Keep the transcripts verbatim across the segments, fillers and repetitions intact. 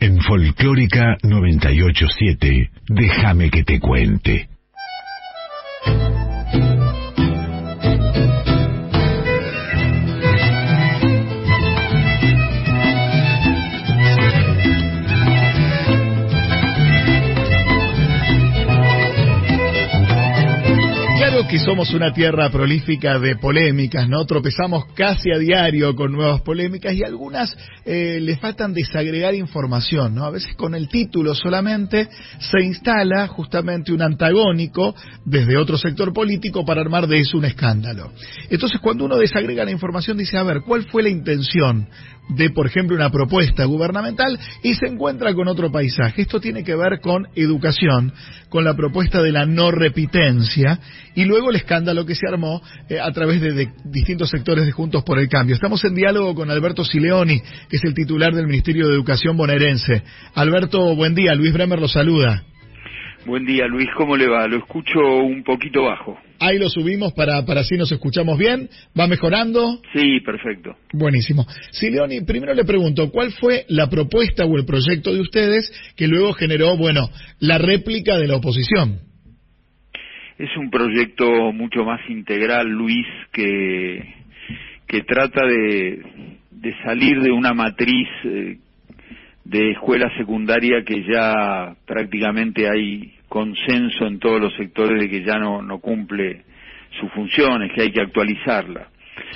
En Folclórica noventa y ocho siete, déjame que te cuente. Que somos una tierra prolífica de polémicas, ¿no? Tropezamos casi a diario con nuevas polémicas y algunas eh, le faltan desagregar información, ¿no? A veces con el título solamente se instala justamente un antagónico desde otro sector político para armar de eso un escándalo. Entonces, cuando uno desagrega la información, dice, a ver, ¿cuál fue la intención de, por ejemplo, una propuesta gubernamental? Y se encuentra con otro paisaje. Esto tiene que ver con educación, con la propuesta de la no repitencia y luego el escándalo que se armó eh, a través de, de distintos sectores de Juntos por el Cambio. Estamos en diálogo con Alberto Sileoni, que es el titular del Ministerio de Educación bonaerense. Alberto, buen día. Luis Bremer lo saluda. Buen día, Luis. ¿Cómo le va? Lo escucho un poquito bajo. Ahí lo subimos para, para así nos escuchamos bien. ¿Va mejorando? Sí, perfecto. Buenísimo. Sileoni, primero le pregunto, ¿cuál fue la propuesta o el proyecto de ustedes que luego generó, bueno, la réplica de la oposición? Es un proyecto mucho más integral, Luis, que, que trata de, de salir de una matriz eh, de escuela secundaria que ya prácticamente hay consenso en todos los sectores de que ya no, no cumple sus funciones, que hay que actualizarla.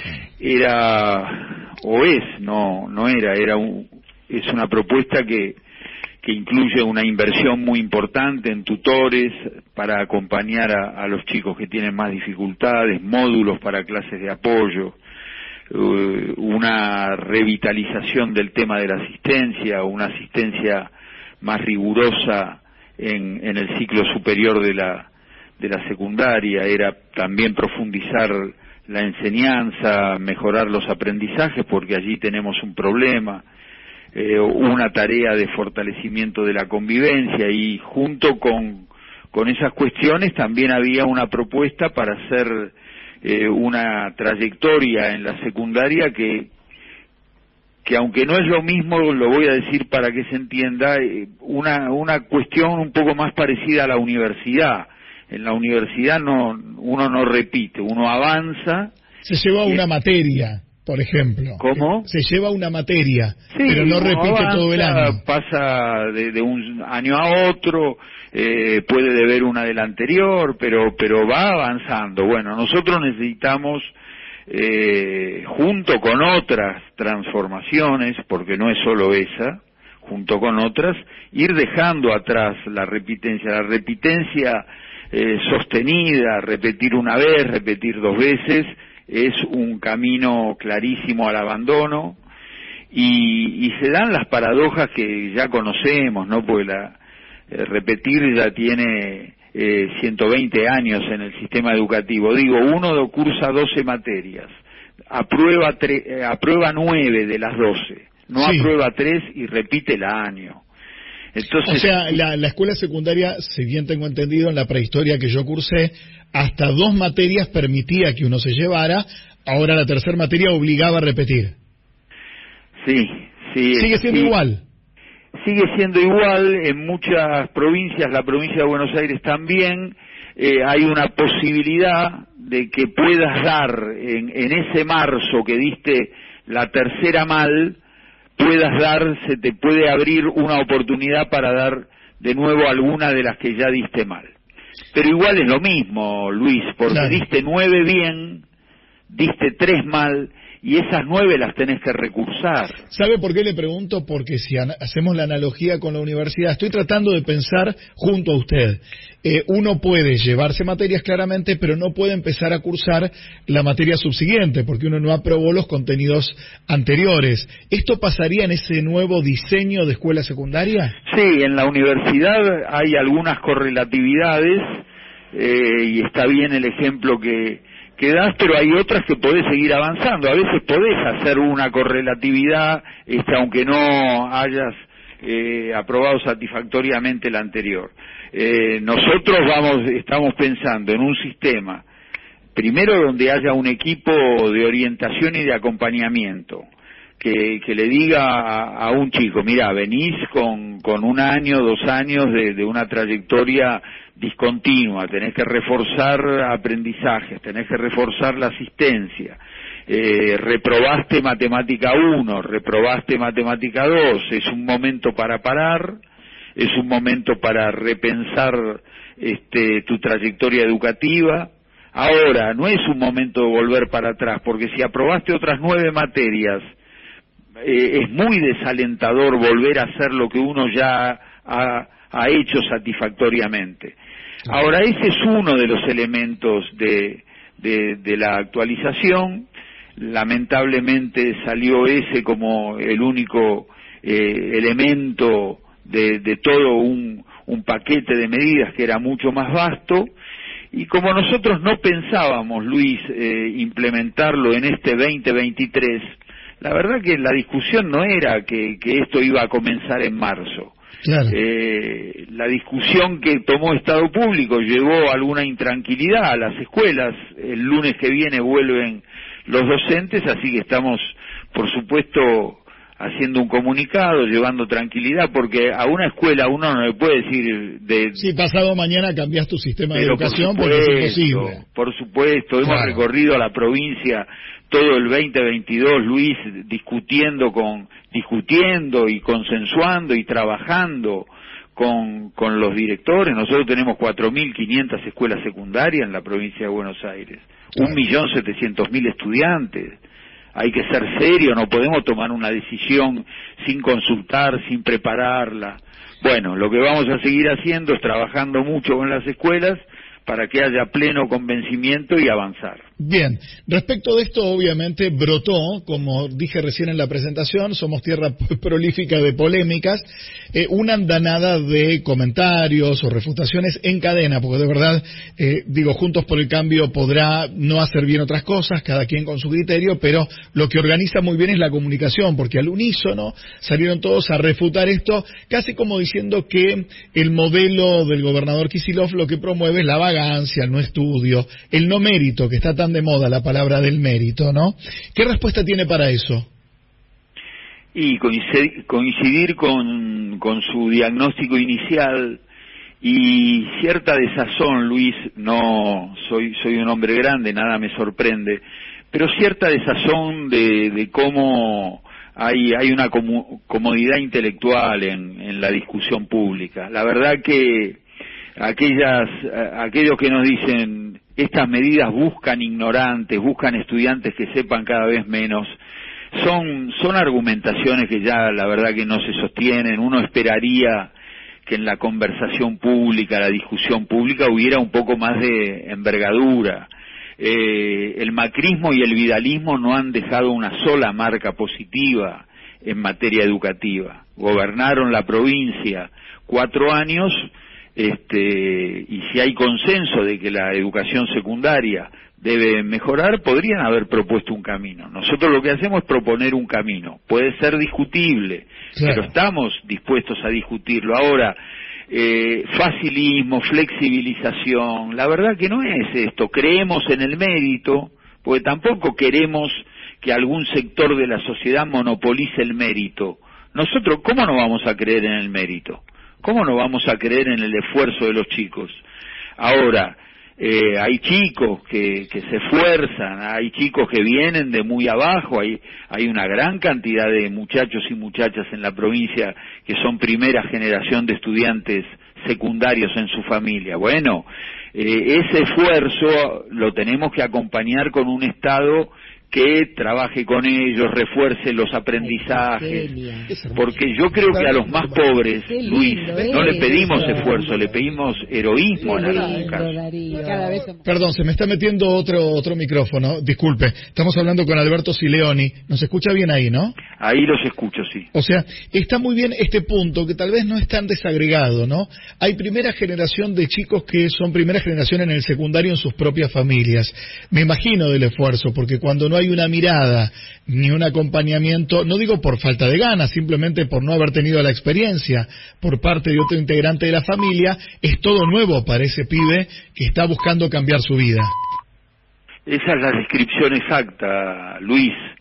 Era, o es, no, no era, era un, es una propuesta que que incluye una inversión muy importante en tutores para acompañar a, a los chicos que tienen más dificultades, módulos para clases de apoyo, uh, una revitalización del tema de la asistencia, una asistencia más rigurosa en, en el ciclo superior de la, de la secundaria, era también profundizar la enseñanza, mejorar los aprendizajes, porque allí tenemos un problema. Eh, una tarea de fortalecimiento de la convivencia y junto con, con esas cuestiones también había una propuesta para hacer eh, una trayectoria en la secundaria que, que aunque no es lo mismo, lo voy a decir para que se entienda, eh, una, una cuestión un poco más parecida a la universidad. En la universidad no, uno no repite, uno avanza. Se lleva una materia. Por ejemplo, ¿cómo? Se lleva una materia, sí, pero no repite avanza, todo el año. Pasa de, de un año a otro, eh, puede deber una del anterior, pero pero va avanzando. Bueno, nosotros necesitamos, eh, junto con otras transformaciones, porque no es solo esa, junto con otras, ir dejando atrás la repitencia. La repitencia eh, sostenida, repetir una vez, repetir dos veces, es un camino clarísimo al abandono y, y se dan las paradojas que ya conocemos, ¿no? Porque la, eh, repetir ya tiene eh, ciento veinte años en el sistema educativo. Digo, uno cursa doce materias, aprueba, tre, eh, aprueba nueve de las doce, no sí. aprueba tres y repite el año. Entonces, o sea, la, la escuela secundaria, si bien tengo entendido en la prehistoria que yo cursé, hasta dos materias permitía que uno se llevara, ahora la tercera materia obligaba a repetir. Sí, sí. ¿Sigue siendo sí. igual? Sigue siendo igual, en muchas provincias, la provincia de Buenos Aires también, eh, hay una posibilidad de que puedas dar en, en ese marzo que diste la tercera mal, puedas dar, se te puede abrir una oportunidad para dar de nuevo alguna de las que ya diste mal. Pero igual es lo mismo, Luis, porque claro. diste nueve bien, diste tres mal, y esas nueve las tenés que recursar. ¿Sabe por qué le pregunto? Porque si hacemos la analogía con la universidad, estoy tratando de pensar junto a usted. Eh, uno puede llevarse materias claramente, pero no puede empezar a cursar la materia subsiguiente, porque uno no aprobó los contenidos anteriores. ¿Esto pasaría en ese nuevo diseño de escuela secundaria? Sí, en la universidad hay algunas correlatividades, eh, y está bien el ejemplo que... que das, pero hay otras que podés seguir avanzando. A veces podés hacer una correlatividad, este, aunque no hayas eh, aprobado satisfactoriamente la anterior. Eh, nosotros vamos, estamos pensando en un sistema, primero donde haya un equipo de orientación y de acompañamiento, que, que le diga a, a un chico, mira, venís con, con un año, dos años de, de una trayectoria discontinua, tenés que reforzar aprendizajes, tenés que reforzar la asistencia, eh, reprobaste matemática uno, reprobaste matemática dos, es un momento para parar, es un momento para repensar este, tu trayectoria educativa. Ahora, no es un momento de volver para atrás, porque si aprobaste otras nueve materias, eh, es muy desalentador volver a hacer lo que uno ya ha, ha hecho satisfactoriamente. Ahora, ese es uno de los elementos de, de, de la actualización. Lamentablemente salió ese como el único eh, elemento de, de todo un, un paquete de medidas que era mucho más vasto. Y como nosotros no pensábamos, Luis, eh, implementarlo en este veinte veintitrés, la verdad que la discusión no era que, que esto iba a comenzar en marzo. Claro. Eh, la discusión que tomó Estado Público llevó alguna intranquilidad a las escuelas. El lunes que viene vuelven los docentes, así que estamos, por supuesto, haciendo un comunicado, llevando tranquilidad, porque a una escuela uno no le puede decir de... Sí, pasado mañana cambias tu sistema de pero educación por porque supuesto, es imposible. Por supuesto, hemos Claro. recorrido la provincia todo el veinte veintidós, Luis, discutiendo con discutiendo y consensuando y trabajando con, con los directores. Nosotros tenemos cuatro mil quinientas escuelas secundarias en la provincia de Buenos Aires, un millón setecientos mil estudiantes. Hay que ser serio, no podemos tomar una decisión sin consultar, sin prepararla. Bueno, lo que vamos a seguir haciendo es trabajando mucho con las escuelas para que haya pleno convencimiento y avanzar. Bien, respecto de esto, obviamente brotó, como dije recién en la presentación, somos tierra prolífica de polémicas, eh, una andanada de comentarios o refutaciones en cadena, porque de verdad, eh, digo, Juntos por el Cambio podrá no hacer bien otras cosas, cada quien con su criterio, pero lo que organiza muy bien es la comunicación, porque al unísono salieron todos a refutar esto, casi como diciendo que el modelo del gobernador Kicillof lo que promueve es la vagancia, el no estudio, el no mérito, que está tan de moda la palabra del mérito, ¿no? ¿Qué respuesta tiene para eso? Y coincidir, coincidir con, con su diagnóstico inicial y cierta desazón, Luis, no soy soy un hombre grande, nada me sorprende, pero cierta desazón de, de cómo hay hay una comu, comodidad intelectual en, en la discusión pública. La verdad que aquellas aquellos que nos dicen estas medidas buscan ignorantes, buscan estudiantes que sepan cada vez menos, son son argumentaciones que ya la verdad que no se sostienen. Uno esperaría que en la conversación pública, la discusión pública hubiera un poco más de envergadura. Eh, el macrismo y el vidalismo no han dejado una sola marca positiva en materia educativa. Gobernaron la provincia cuatro años. Este, y si hay consenso de que la educación secundaria debe mejorar, podrían haber propuesto un camino. Nosotros lo que hacemos es proponer un camino. Puede ser discutible, claro, pero estamos dispuestos a discutirlo. Ahora, eh, facilismo, flexibilización, la verdad que no es esto. Creemos en el mérito, porque tampoco queremos que algún sector de la sociedad monopolice el mérito. Nosotros, ¿cómo no vamos a creer en el mérito? ¿Cómo no vamos a creer en el esfuerzo de los chicos? Ahora, eh, hay chicos que, que se esfuerzan, hay chicos que vienen de muy abajo, hay, hay una gran cantidad de muchachos y muchachas en la provincia que son primera generación de estudiantes secundarios en su familia. Bueno, eh, ese esfuerzo lo tenemos que acompañar con un Estado que trabaje con ellos, refuerce los aprendizajes, porque yo creo que a los más pobres, Luis, no le pedimos esfuerzo, le pedimos heroísmo en algunos casos. Perdón, se me está metiendo otro otro micrófono, disculpe, estamos hablando con Alberto Sileoni, ¿nos escucha bien ahí, no? Ahí los escucho, sí. O sea, está muy bien este punto, que tal vez no es tan desagregado, ¿no? Hay primera generación de chicos que son primera generación en el secundario en sus propias familias. Me imagino del esfuerzo, porque cuando no hay una mirada ni un acompañamiento, no digo por falta de ganas, simplemente por no haber tenido la experiencia por parte de otro integrante de la familia, es todo nuevo para ese pibe que está buscando cambiar su vida. Esa es la descripción exacta, Luis.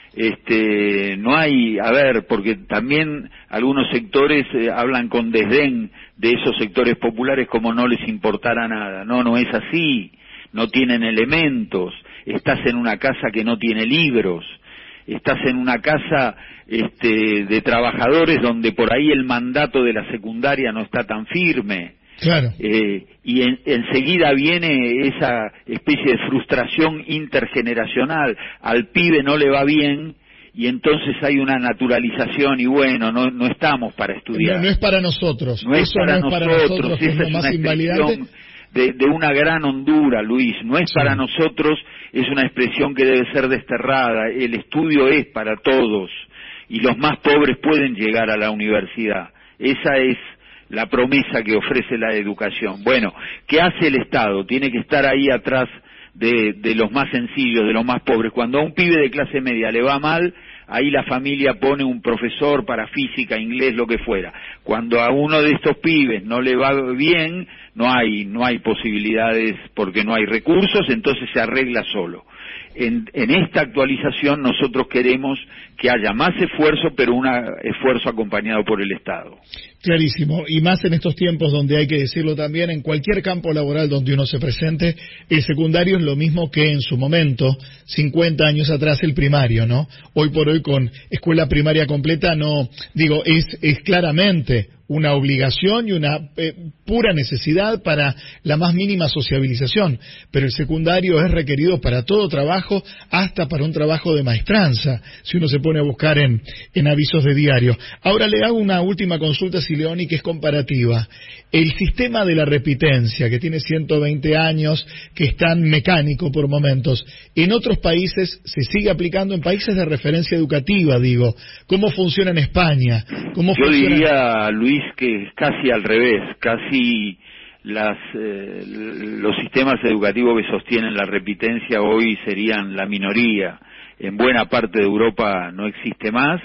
Este, no hay, a ver, porque también algunos sectores eh, hablan con desdén de esos sectores populares como no les importara nada. No, no es así, no tienen elementos, estás en una casa que no tiene libros, estás en una casa este, de trabajadores donde por ahí el mandato de la secundaria no está tan firme. Claro. Eh, y en, enseguida viene esa especie de frustración intergeneracional, al pibe no le va bien y entonces hay una naturalización y bueno, no no estamos para estudiar. No, no es para nosotros. No es Eso para no es para nosotros, nosotros, que es esa lo es más una invalidante. expresión de, de una gran hondura, Luis, no es Sí. para nosotros, es una expresión que debe ser desterrada, el estudio es para todos y los más pobres pueden llegar a la universidad, esa es la promesa que ofrece la educación. Bueno, ¿qué hace el Estado? Tiene que estar ahí atrás de, de los más sencillos, de los más pobres. Cuando a un pibe de clase media le va mal, ahí la familia pone un profesor para física, inglés, lo que fuera. Cuando a uno de estos pibes no le va bien, no hay, no hay posibilidades porque no hay recursos, entonces se arregla solo. En, en esta actualización nosotros queremos que haya más esfuerzo, pero un esfuerzo acompañado por el Estado. Clarísimo, y más en estos tiempos donde hay que decirlo también, en cualquier campo laboral donde uno se presente, el secundario es lo mismo que en su momento, cincuenta años atrás, el primario, ¿no? Hoy por hoy con escuela primaria completa, no, digo, es, es claramente una obligación y una eh, pura necesidad para la más mínima sociabilización, pero el secundario es requerido para todo trabajo, hasta para un trabajo de maestranza, si uno se pone a buscar en, en avisos de diario. Ahora le hago una última consulta, Sileoni, que es comparativa. El sistema de la repitencia, que tiene ciento veinte años, que es tan mecánico por momentos, en otros países se sigue aplicando, en países de referencia educativa, digo. ¿Cómo funciona en España? ¿Cómo Yo funciona... diría, Luis, que es casi al revés, casi las eh, los sistemas educativos que sostienen la repitencia hoy serían la minoría. En buena parte de Europa no existe más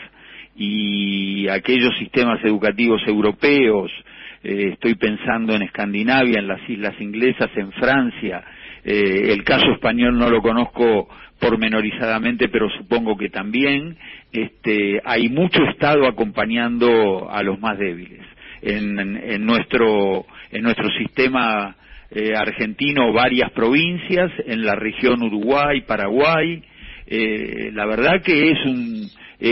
y aquellos sistemas educativos europeos, eh, estoy pensando en Escandinavia, en las islas inglesas, en Francia, eh, el caso español no lo conozco pormenorizadamente, pero supongo que también, este, hay mucho Estado acompañando a los más débiles. En, en, en nuestro en nuestro sistema eh, argentino varias provincias, en la región Uruguay, Paraguay, eh, la verdad que es un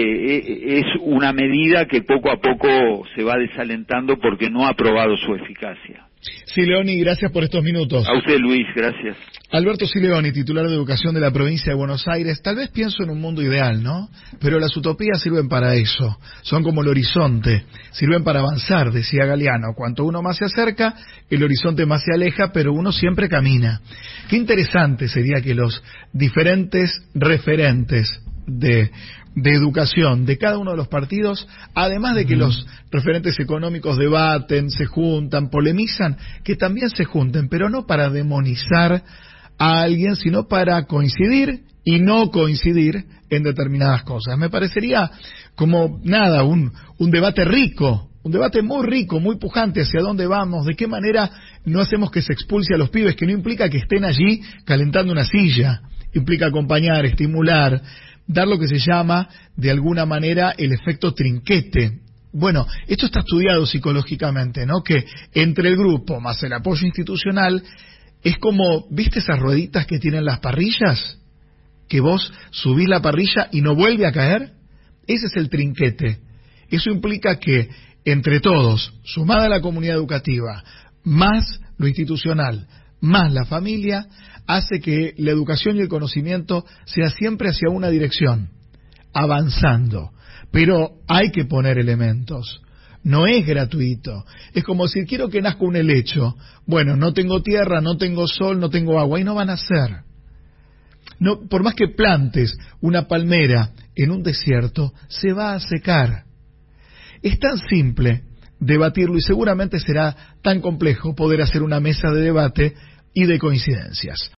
eh, es una medida que poco a poco se va desalentando porque no ha probado su eficacia. Sileoni, gracias por estos minutos. A usted, Luis, gracias. Alberto Sileoni, titular de Educación de la provincia de Buenos Aires. Tal vez pienso en un mundo ideal, ¿no? Pero las utopías sirven para eso. Son como el horizonte. Sirven para avanzar, decía Galeano. Cuanto uno más se acerca, el horizonte más se aleja, pero uno siempre camina. Qué interesante sería que los diferentes referentes de... de educación de cada uno de los partidos, además de que los referentes económicos debaten, se juntan, polemizan, que también se junten, pero no para demonizar a alguien, sino para coincidir y no coincidir en determinadas cosas. Me parecería como, nada, un, un debate rico, un debate muy rico, muy pujante, hacia dónde vamos, de qué manera no hacemos que se expulse a los pibes, que no implica que estén allí calentando una silla, implica acompañar, estimular, dar lo que se llama, de alguna manera, el efecto trinquete. Bueno, esto está estudiado psicológicamente, ¿no? Que entre el grupo más el apoyo institucional es como, ¿viste esas rueditas que tienen las parrillas? Que vos subís la parrilla y no vuelve a caer. Ese es el trinquete. Eso implica que entre todos, sumada a la comunidad educativa, más lo institucional, más la familia, hace que la educación y el conocimiento sea siempre hacia una dirección, avanzando. Pero hay que poner elementos. No es gratuito. Es como decir, quiero que nazca un helecho. Bueno, no tengo tierra, no tengo sol, no tengo agua, y no van a nacer. No, por más que plantes una palmera en un desierto, se va a secar. Es tan simple debatirlo y seguramente será tan complejo poder hacer una mesa de debate y de coincidencias.